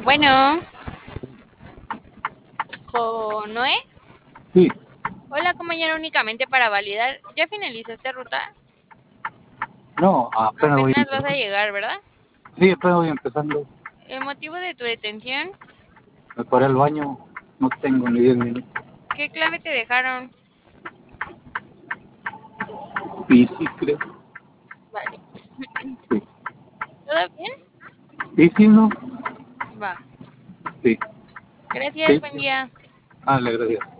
Bueno, Noé. Sí, Hola, compañero, únicamente para validar. ¿Ya finalizaste ruta? no, apenas voy Apenas vas a empezando. llegar, ¿verdad? Sí, apenas voy empezando. El motivo de tu detención, Me paré al baño, no tengo ni 10 minutos. ¿qué clave te dejaron? Bici, creo. Vale. Sí. ¿Todo bien? Bici, ¿no? Va. Sí. Gracias, Sí, buen sí. día. Le gracias.